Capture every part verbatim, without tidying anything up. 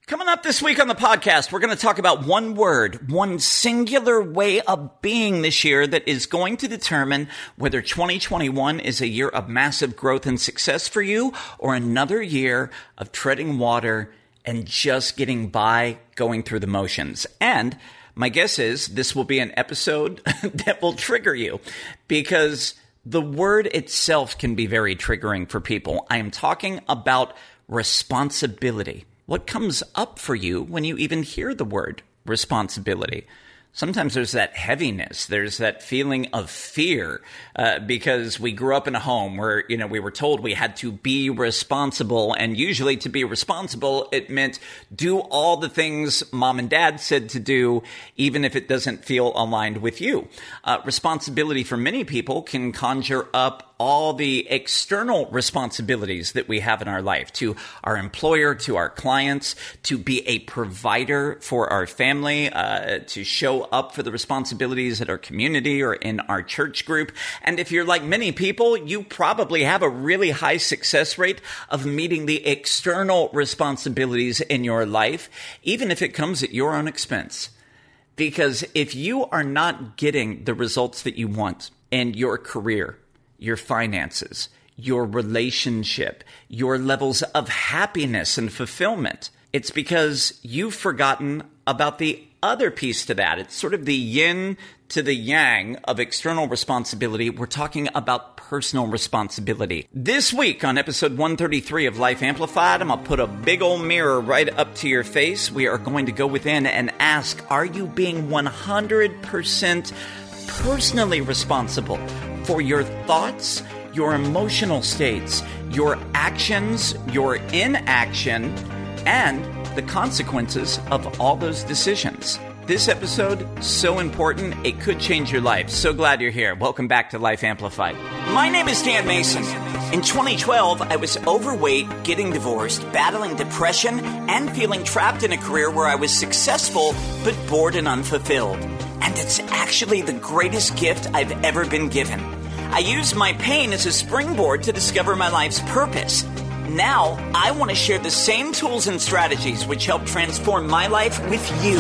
Coming up this week on the podcast, we're going to talk about one word, one singular way of being this year that is going to determine whether twenty twenty-one is a year of massive growth and success for you or another year of treading water and just getting by, going through the motions. And my guess is this will be an episode that will trigger you because the word itself can be very triggering for people. I am talking about responsibility. What comes up for you when you even hear the word responsibility? Sometimes there's that heaviness. There's that feeling of fear uh, because we grew up in a home where, you know, we were told we had to be responsible. And usually to be responsible, it meant do all the things mom and dad said to do, even if it doesn't feel aligned with you. Uh, responsibility for many people can conjure up all the external responsibilities that we have in our life, to our employer, to our clients, to be a provider for our family, uh, to show up for the responsibilities at our community or in our church group. And if you're like many people, you probably have a really high success rate of meeting the external responsibilities in your life, even if it comes at your own expense. Because if you are not getting the results that you want in your career, your finances, your relationship, your levels of happiness and fulfillment, it's because you've forgotten about the other piece to that. It's sort of the yin to the yang of external responsibility. We're talking about personal responsibility. This week on episode one thirty-three of Life Amplified, I'm going to put a big old mirror right up to your face. We are going to go within and ask, are you being one hundred percent personally responsible for your thoughts, your emotional states, your actions, your inaction, and the consequences of all those decisions? This episode, so important, it could change your life. So glad you're here. Welcome back to Life Amplified. My name is Dan Mason. In twenty twelve, I was overweight, getting divorced, battling depression, and feeling trapped in a career where I was successful but bored and unfulfilled. And it's actually the greatest gift I've ever been given. I used my pain as a springboard to discover my life's purpose. Now, I want to share the same tools and strategies which help transform my life with you,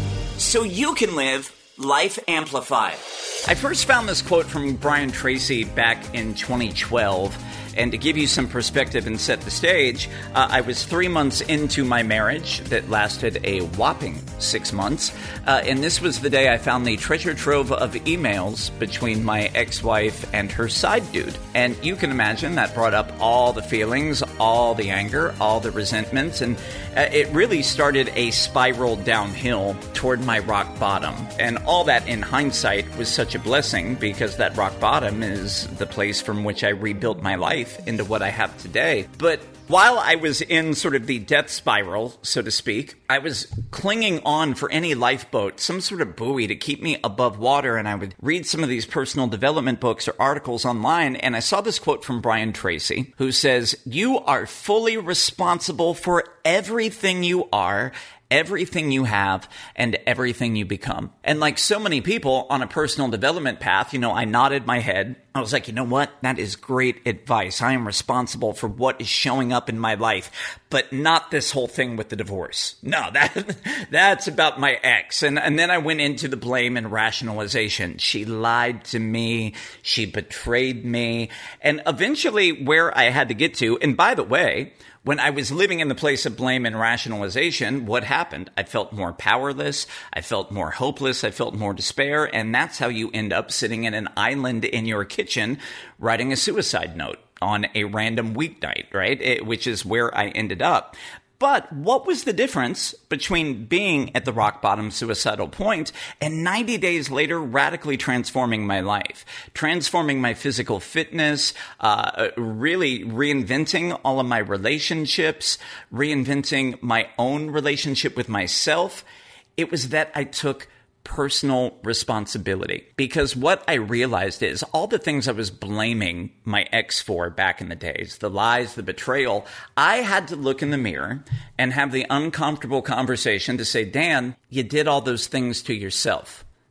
so you can live Life Amplified. I first found this quote from Brian Tracy back in twenty twelve. And to give you some perspective and set the stage, uh, I was three months into my marriage that lasted a whopping six months. Uh, and this was the day I found the treasure trove of emails between my ex-wife and her side dude. And you can imagine that brought up all the feelings, all the anger, all the resentments. And uh, it really started a spiral downhill toward my rock bottom. And all that in hindsight was such a blessing because that rock bottom is the place from which I rebuilt my life into what I have today. But while I was in sort of the death spiral, so to speak, I was clinging on for any lifeboat, some sort of buoy to keep me above water. And I would read some of these personal development books or articles online. And I saw this quote from Brian Tracy, who says, "You are fully responsible for everything you are, everything you have, and everything you become." And like so many people on a personal development path, you know, I nodded my head. I was like, you know what? That is great advice. I am responsible for what is showing up in my life, but not this whole thing with the divorce. No, that that's about my ex. And, and then I went into the blame and rationalization. She lied to me. She betrayed me. And eventually where I had to get to, and by the way, when I was living in the place of blame and rationalization, what happened? I felt more powerless. I felt more hopeless. I felt more despair. And that's how you end up sitting in an island in your kitchen writing a suicide note on a random weeknight, right? It, which is where I ended up. But what was the difference between being at the rock bottom suicidal point and ninety days later radically transforming my life, transforming my physical fitness, uh, really reinventing all of my relationships, reinventing my own relationship with myself? It was that I took personal responsibility. Because what I realized is all the things I was blaming my ex for back in the days, the lies, the betrayal, I had to look in the mirror and have the uncomfortable conversation to say, Dan, you did all those things to yourself.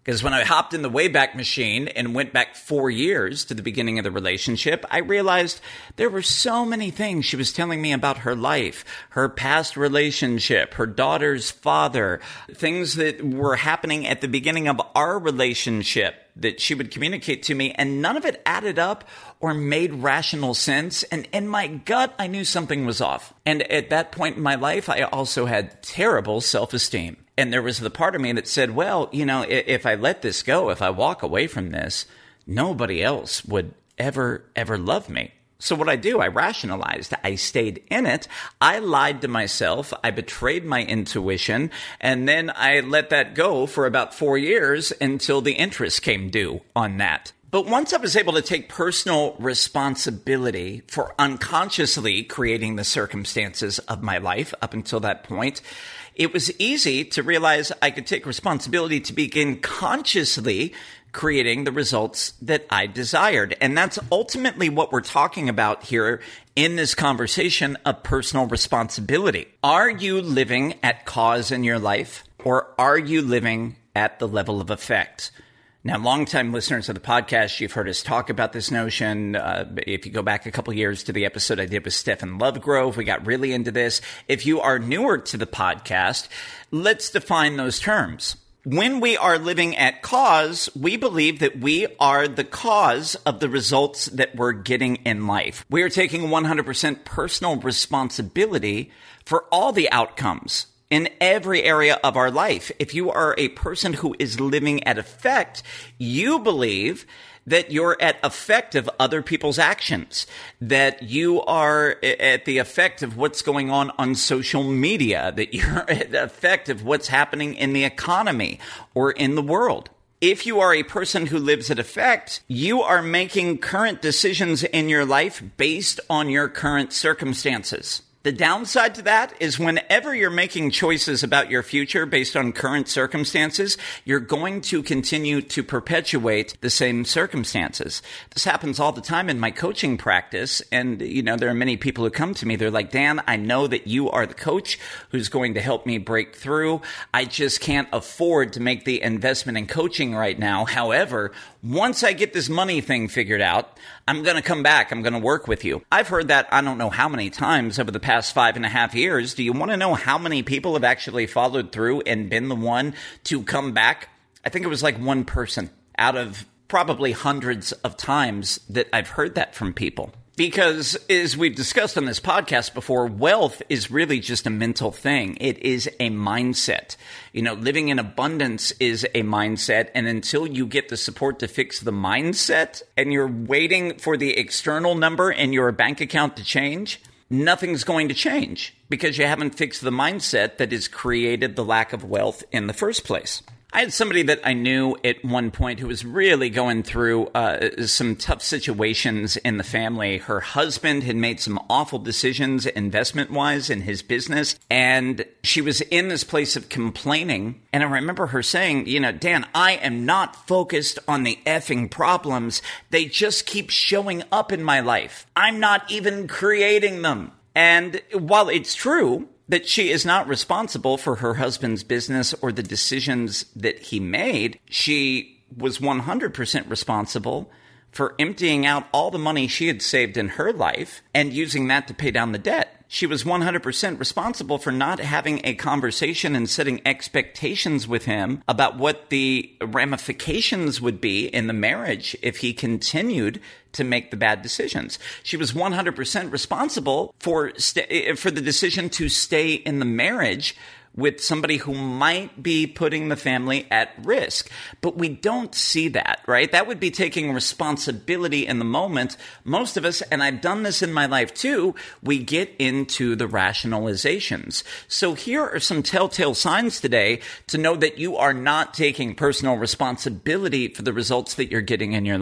Because when I hopped in the Wayback Machine and went back four years to the beginning of the relationship, I realized there were so many things she was telling me about her life, her past relationship, her daughter's father, things that were happening at the beginning of our relationship that she would communicate to me, and none of it added up or made rational sense. And in my gut, I knew something was off. And at that point in my life, I also had terrible self-esteem. And there was the part of me that said, well, you know, if I let this go, if I walk away from this, nobody else would ever, ever love me. So what I do, I rationalized. I stayed in it. I lied to myself. I betrayed my intuition. And then I let that go for about four years until the interest came due on that. But once I was able to take personal responsibility for unconsciously creating the circumstances of my life up until that point, it was easy to realize I could take responsibility to begin consciously creating the results that I desired. And that's ultimately what we're talking about here in this conversation of personal responsibility. Are you living at cause in your life, or are you living at the level of effect? Now, longtime listeners of the podcast, you've heard us talk about this notion. Uh, if you go back a couple years to the episode I did with Stephen Lovegrove, we got really into this. If you are newer to the podcast, let's define those terms. When we are living at cause, we believe that we are the cause of the results that we're getting in life. We are taking one hundred percent personal responsibility for all the outcomes in every area of our life. If you are a person who is living at effect, you believe that you're at effect of other people's actions, that you are at the effect of what's going on on social media, that you're at the effect of what's happening in the economy or in the world. If you are a person who lives at effect, you are making current decisions in your life based on your current circumstances. The downside to that is whenever you're making choices about your future based on current circumstances, you're going to continue to perpetuate the same circumstances. This happens all the time in my coaching practice. And, you know, there are many people who come to me. They're like, Dan, I know that you are the coach who's going to help me break through. I just can't afford to make the investment in coaching right now. However, once I get this money thing figured out, I'm going to come back. I'm going to work with you. I've heard that I don't know how many times over the past five and a half years. Do you want to know how many people have actually followed through and been the one to come back? I think it was like one person out of probably hundreds of times that I've heard that from people. Because as we've discussed on this podcast before, wealth is really just a mental thing. It is a mindset. You know, living in abundance is a mindset. And until you get the support to fix the mindset and you're waiting for the external number in your bank account to change, nothing's going to change because you haven't fixed the mindset that has created the lack of wealth in the first place. I had somebody that I knew at one point who was really going through uh, some tough situations in the family. Her husband had made some awful decisions investment-wise in his business, and she was in this place of complaining. And I remember her saying, you know, Dan, I am not focused on the effing problems. They just keep showing up in my life. I'm not even creating them. And while it's true that she is not responsible for her husband's business or the decisions that he made, she was one hundred percent responsible for emptying out all the money she had saved in her life and using that to pay down the debt. She was one hundred percent responsible for not having a conversation and setting expectations with him about what the ramifications would be in the marriage if he continued to make the bad decisions. She was one hundred percent responsible for st- for the decision to stay in the marriage with somebody who might be putting the family at risk. But we don't see that, right? That would be taking responsibility in the moment. Most of us, and I've done this in my life too, we get into the rationalizations. So here are some telltale signs today to know that you are not taking personal responsibility for the results that you're getting in your life.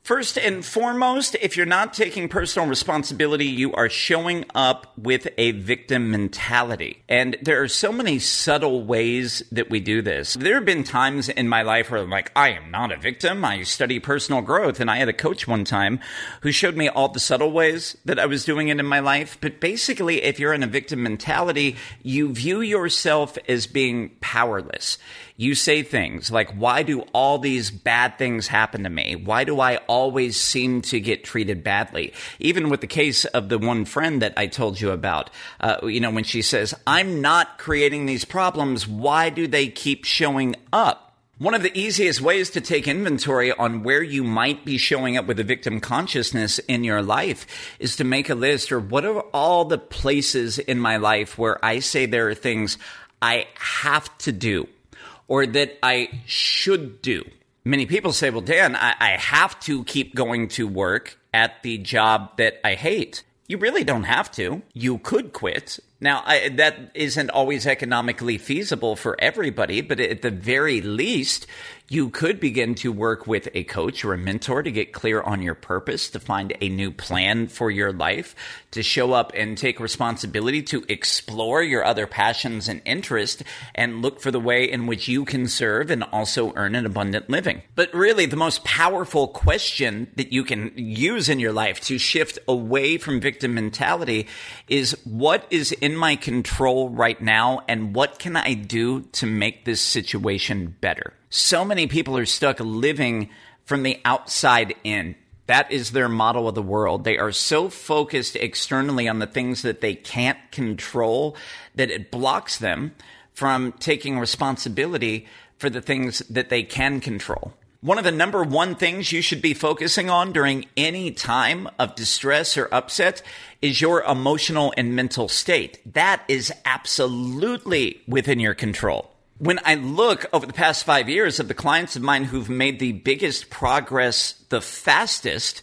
First and foremost, if you're not taking personal responsibility, you are showing up with a victim mentality. And there are so many subtle ways that we do this. There have been times in my life where I'm like, I am not a victim. I study personal growth. And I had a coach one time who showed me all the subtle ways that I was doing it in my life. But basically, if you're in a victim mentality, you view yourself as being powerless. You say things like, why do all these bad things happen to me? Why do I always seem to get treated badly? Even with the case of the one friend that I told you about, uh, you know, when she says, I'm not creating these problems, why do they keep showing up? One of the easiest ways to take inventory on where you might be showing up with a victim consciousness in your life is to make a list, or what are all the places in my life where I say there are things I have to do, or that I should do. Many people say, well, Dan, I, I have to keep going to work at the job that I hate. You really don't have to. You could quit. Now, I, that isn't always economically feasible for everybody, but at the very least, you could begin to work with a coach or a mentor to get clear on your purpose, to find a new plan for your life, to show up and take responsibility, to explore your other passions and interests, and look for the way in which you can serve and also earn an abundant living. But really, the most powerful question that you can use in your life to shift away from victim mentality is, what is in my control right now, and what can I do to make this situation better? So many people are stuck living from the outside in. That is their model of the world. They are so focused externally on the things that they can't control that it blocks them from taking responsibility for the things that they can control. One of the number one things you should be focusing on during any time of distress or upset is your emotional and mental state. That is absolutely within your control. When I look over the past five years of the clients of mine who've made the biggest progress the fastest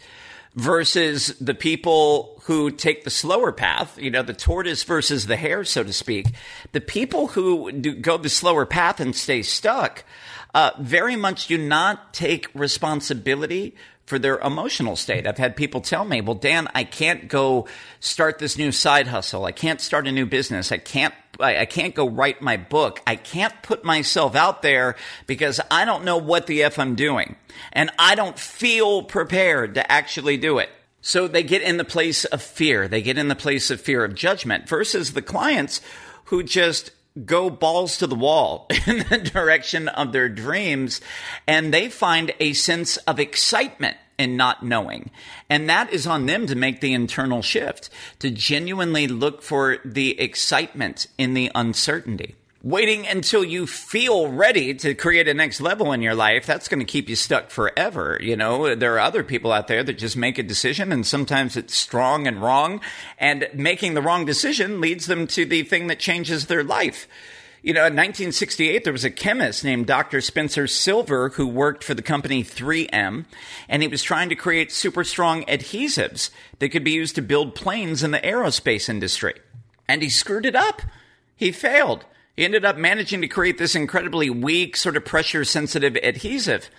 versus the people who take the slower path, you know, the tortoise versus the hare, so to speak, the people who do go the slower path and stay stuck uh, very much do not take responsibility for their emotional state. I've had people tell me, well, Dan, I can't go start this new side hustle. I can't start a new business. I can't I, I can't go write my book. I can't put myself out there because I don't know what the F I'm doing. And I don't feel prepared to actually do it. So they get in the place of fear. They get in the place of fear of judgment versus the clients who just go balls to the wall in the direction of their dreams, and they find a sense of excitement in not knowing. And that is on them to make the internal shift, to genuinely look for the excitement in the uncertainty. Waiting until you feel ready to create a next level in your life, that's going to keep you stuck forever. You know, there are other people out there that just make a decision, and sometimes it's strong and wrong, and making the wrong decision leads them to the thing that changes their life. You know, in nineteen sixty-eight, there was a chemist named Doctor Spencer Silver who worked for the company three M, and he was trying to create super strong adhesives that could be used to build planes in the aerospace industry. And he screwed it up. He failed. He ended up managing to create this incredibly weak, sort of pressure-sensitive adhesive.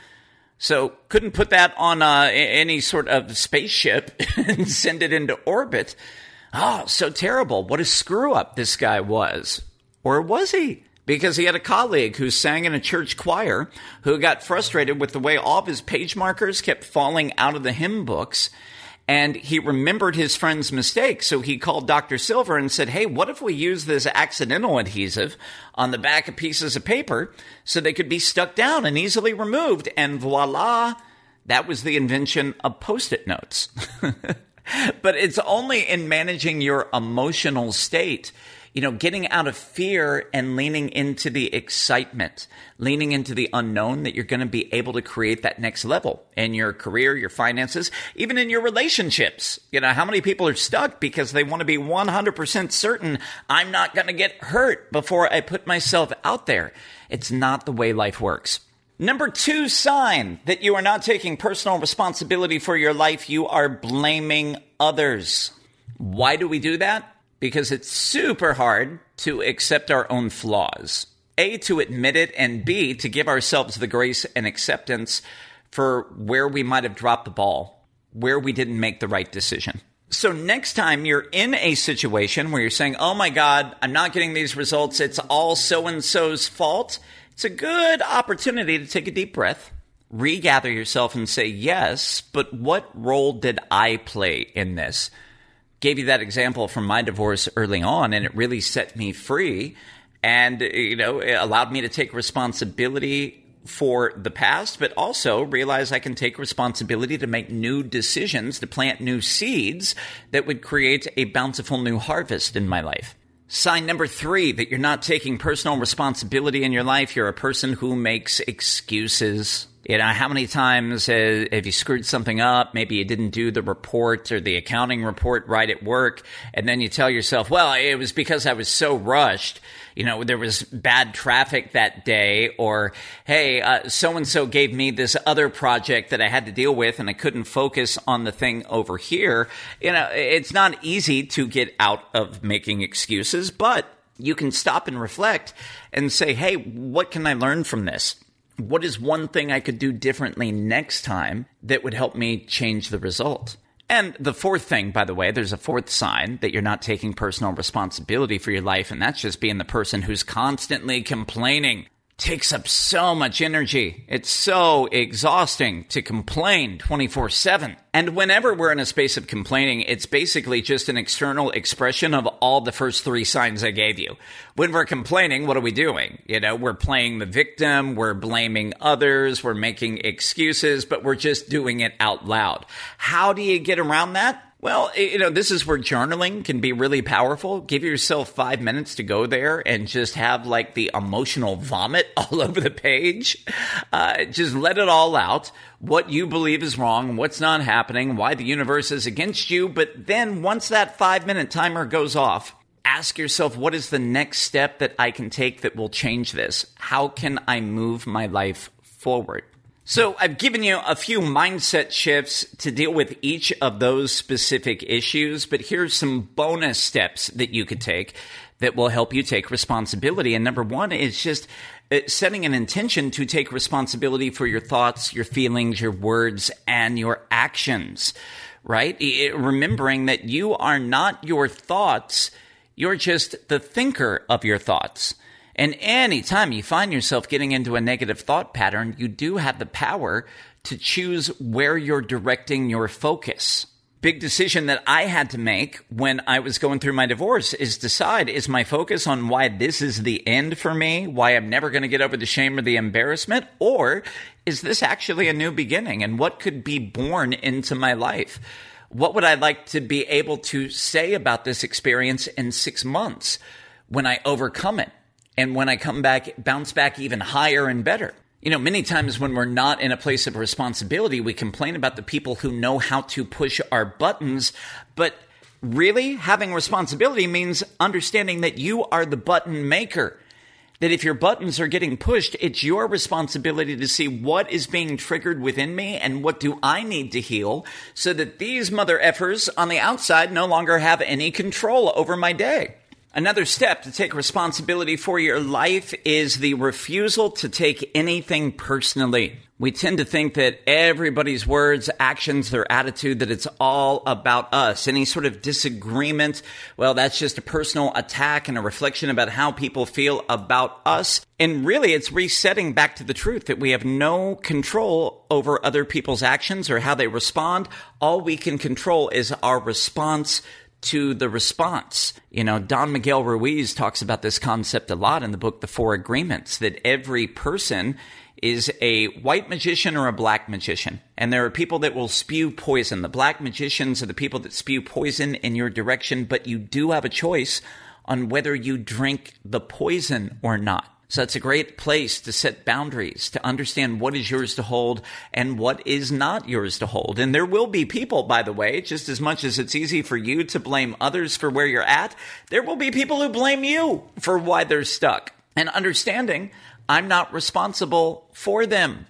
So couldn't put that on uh, any sort of spaceship and send it into orbit. Oh, so terrible. What a screw-up this guy was. Or was he? Because he had a colleague who sang in a church choir who got frustrated with the way all of his page markers kept falling out of the hymn books. And he remembered his friend's mistake, so he called Doctor Silver and said, hey, what if we use this accidental adhesive on the back of pieces of paper so they could be stuck down and easily removed? And voila, that was the invention of Post-it notes. But it's only in managing your emotional state, you know, getting out of fear and leaning into the excitement, leaning into the unknown, that you're going to be able to create that next level in your career, your finances, even in your relationships. You know, how many people are stuck because they want to be one hundred percent certain I'm not going to get hurt before I put myself out there? It's not the way life works. Number two sign that you are not taking personal responsibility for your life, you are blaming others. Why do we do that? Because it's super hard to accept our own flaws. A, to admit it, and B, to give ourselves the grace and acceptance for where we might have dropped the ball, where we didn't make the right decision. So next time you're in a situation where you're saying, oh my God, I'm not getting these results, it's all so-and-so's fault, it's a good opportunity to take a deep breath, regather yourself and say, yes, but what role did I play in this? Gave you that example from my divorce early on, and it really set me free and, you know, it allowed me to take responsibility for the past, but also realize I can take responsibility to make new decisions, to plant new seeds that would create a bountiful new harvest in my life. Sign number three, that you're not taking personal responsibility in your life. You're a person who makes excuses. You know, how many times uh, have you screwed something up? Maybe you didn't do the report or the accounting report right at work, and then you tell yourself, well, it was because I was so rushed. You know, there was bad traffic that day, or, hey, uh, so-and-so gave me this other project that I had to deal with and I couldn't focus on the thing over here. You know, it's not easy to get out of making excuses, but you can stop and reflect and say, hey, what can I learn from this? What is one thing I could do differently next time that would help me change the result? And the fourth thing, by the way, there's a fourth sign that you're not taking personal responsibility for your life, and that's just being the person who's constantly complaining. Takes up so much energy. It's so exhausting to complain twenty-four seven. And whenever we're in a space of complaining, it's basically just an external expression of all the first three signs I gave you. When we're complaining, what are we doing? You know, we're playing the victim, we're blaming others, we're making excuses, but we're just doing it out loud. How do you get around that? Well, you know, this is where journaling can be really powerful. Give yourself five minutes to go there and just have like the emotional vomit all over the page. Uh, just let it all out. What you believe is wrong, what's not happening, why the universe is against you. But then once that five minute timer goes off, ask yourself, what is the next step that I can take that will change this? How can I move my life forward? So I've given you a few mindset shifts to deal with each of those specific issues, but here's some bonus steps that you could take that will help you take responsibility. And number one is just setting an intention to take responsibility for your thoughts, your feelings, your words, and your actions, right? Remembering that you are not your thoughts, you're just the thinker of your thoughts. And anytime you find yourself getting into a negative thought pattern, you do have the power to choose where you're directing your focus. Big decision that I had to make when I was going through my divorce is decide, is my focus on why this is the end for me, why I'm never going to get over the shame or the embarrassment, or is this actually a new beginning and what could be born into my life? What would I like to be able to say about this experience in six months when I overcome it? And when I come back, bounce back even higher and better. You know, many times when we're not in a place of responsibility, we complain about the people who know how to push our buttons. But really, having responsibility means understanding that you are the button maker. That if your buttons are getting pushed, it's your responsibility to see what is being triggered within me and what do I need to heal so that these mother effers on the outside no longer have any control over my day. Another step to take responsibility for your life is the refusal to take anything personally. We tend to think that everybody's words, actions, their attitude, that it's all about us. Any sort of disagreement, well, that's just a personal attack and a reflection about how people feel about us. And really, it's resetting back to the truth that we have no control over other people's actions or how they respond. All we can control is our response to the response. You know, Don Miguel Ruiz talks about this concept a lot in the book, The Four Agreements, that every person is a white magician or a black magician. And there are people that will spew poison. The black magicians are the people that spew poison in your direction, but you do have a choice on whether you drink the poison or not. So it's a great place to set boundaries, to understand what is yours to hold and what is not yours to hold. And there will be people, by the way, just as much as it's easy for you to blame others for where you're at, there will be people who blame you for why they're stuck. and understanding I'm not responsible for them.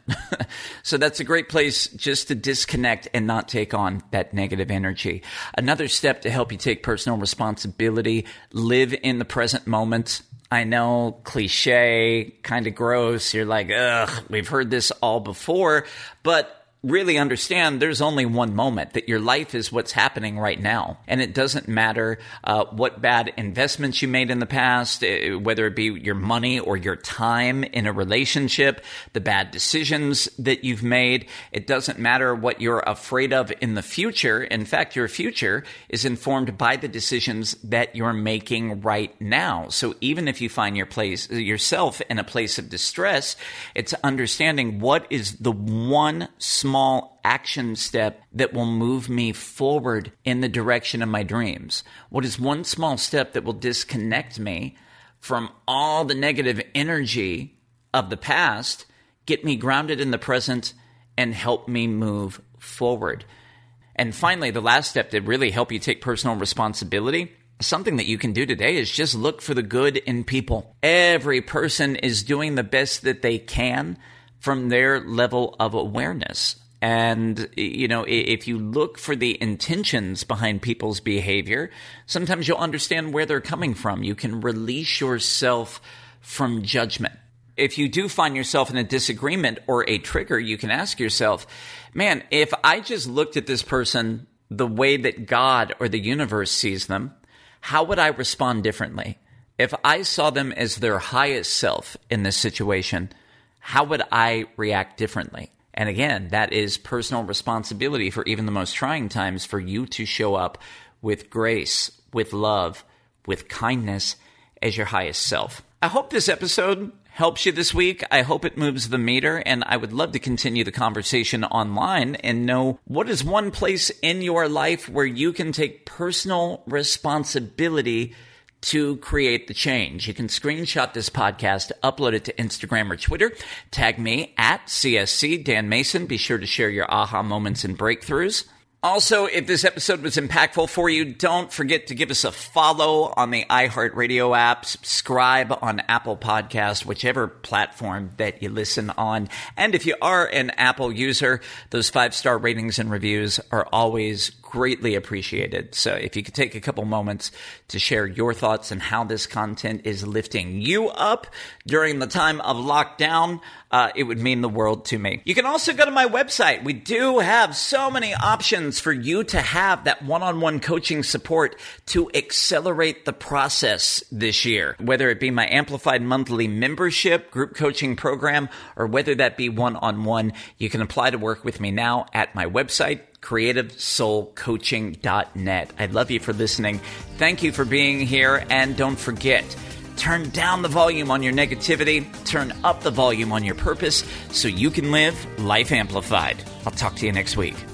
So that's a great place just to disconnect and not take on that negative energy. Another step to help you take personal responsibility, live in the present moment. I know, cliche, kind of gross. You're like, ugh, we've heard this all before, but really understand there's only one moment, that your life is what's happening right now. And it doesn't matter uh, what bad investments you made in the past, uh, whether it be your money or your time in a relationship, the bad decisions that you've made. It doesn't matter what you're afraid of in the future. In fact, your future is informed by the decisions that you're making right now. So even if you find your place, yourself in a place of distress, it's understanding what is the one small small action step that will move me forward in the direction of my dreams. What is one small step that will disconnect me from all the negative energy of the past, get me grounded in the present, and help me move forward? And finally, the last step to really help you take personal responsibility, something that you can do today, is just look for the good in people. Every person is doing the best that they can from their level of awareness. And, you know, if you look for the intentions behind people's behavior, sometimes you'll understand where they're coming from. You can release yourself from judgment. If you do find yourself in a disagreement or a trigger, you can ask yourself, man, if I just looked at this person the way that God or the universe sees them, how would I respond differently? If I saw them as their highest self in this situation, how would I react differently? And again, that is personal responsibility for even the most trying times, for you to show up with grace, with love, with kindness as your highest self. I hope this episode helps you this week. I hope it moves the meter, and I would love to continue the conversation online and know what is one place in your life where you can take personal responsibility to create the change. You can screenshot this podcast, upload it to Instagram or Twitter, tag me at C S C Dan Mason. Be sure to share your aha moments and breakthroughs. Also, if this episode was impactful for you, don't forget to give us a follow on the iHeartRadio app, subscribe on Apple Podcast, whichever platform that you listen on. And if you are an Apple user, those five-star ratings and reviews are always greatly appreciated. So if you could take a couple moments to share your thoughts and how this content is lifting you up during the time of lockdown, uh, it would mean the world to me. You can also go to my website. We do have so many options for you to have that one-on-one coaching support to accelerate the process this year, whether it be my Amplified monthly membership, group coaching program, or whether that be one-on-one. You can apply to work with me now at my website, creative soul coaching dot net. I love you for listening. Thank you for being here. And don't forget, turn down the volume on your negativity, turn up the volume on your purpose so you can live life amplified. I'll talk to you next week.